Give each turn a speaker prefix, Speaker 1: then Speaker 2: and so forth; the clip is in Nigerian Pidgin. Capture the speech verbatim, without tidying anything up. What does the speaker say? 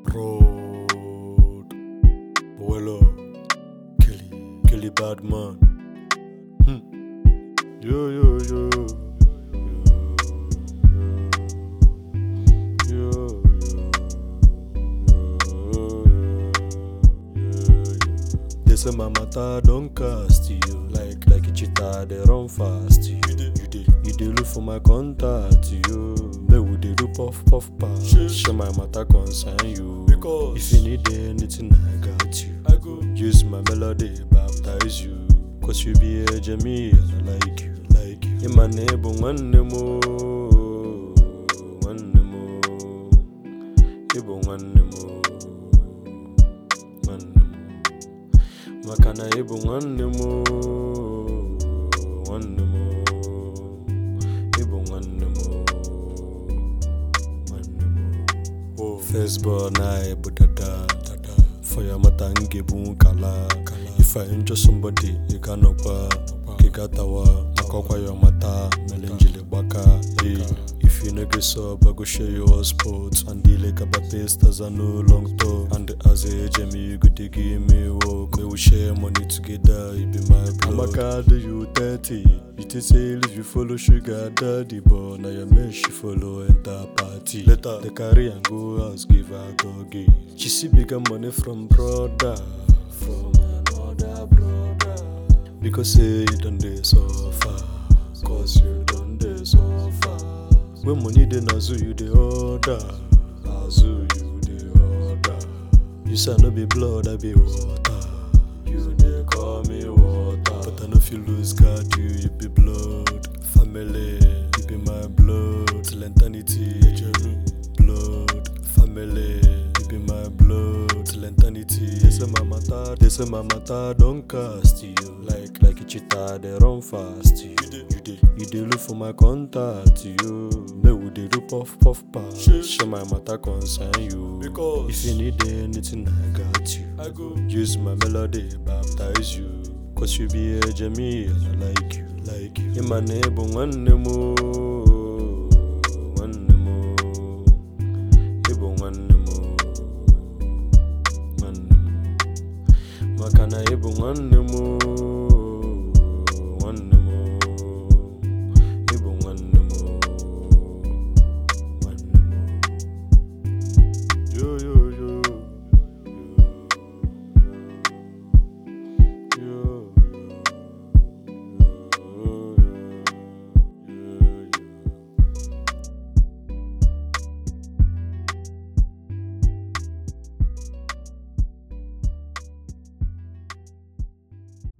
Speaker 1: Road, Boelo, Kelly, Kelly Badman. Hmm. Yo, yo, yo. Yo, yo, yo. They say my matter don't cast you like like a cheetah, they run fast you. You dey, you dey look for my contact you. They would they do puff puff pass. Share my matter concern you. Because if you need anything, I got you. I go use my melody, baptize you. Cause you be a Jamie, and I like you, like you. In my neighbor, one nemo, one nemo, Ibo one nemo, one nemo. Makana Ibo one nemo, one nemo, Ibo one nemo, one nemo. Oh, first born I Ibo dada, dada. For your matangi bun kala, kala. If I enjoy somebody, you cannot pa, kigatawa, makokwa your mata, melenjile baka. Hey, if you no get sub, I go share your sports. And the like about pastas are no long talk. And as a Jamie, you go to give me work. We will share money together, you be my blood. I'm a card, you thirty. You take say if you follow sugar daddy, but now your man she follow enter party. Later, the carry and go house, give her doggy. She see bigger money from brother, from another brother. Because say you done dey suffer, cause you done dey suffer. When money dey nazu you dey order, nazu you dey order. You say no be blood, I be water. You dey call me water, but I know if you lose God, you you be blood. Family, you be my blood. Till eternity, blood. Family, you be my blood. Till eternity. They say my matter, they say my matter don't cast you like like a cheetah, they run fast you. You dey, you dey, you dey look for my contact you. Me would they do puff puff pass. Share my matter concern you. Because if you need anything, I got you. I go use my melody, baptize you. Cause you be a Jamie, and I like you, like you. In my neighbor, one nemo, one nemo, Ibo one nemo, one nemo. Makana Ibo one nemo.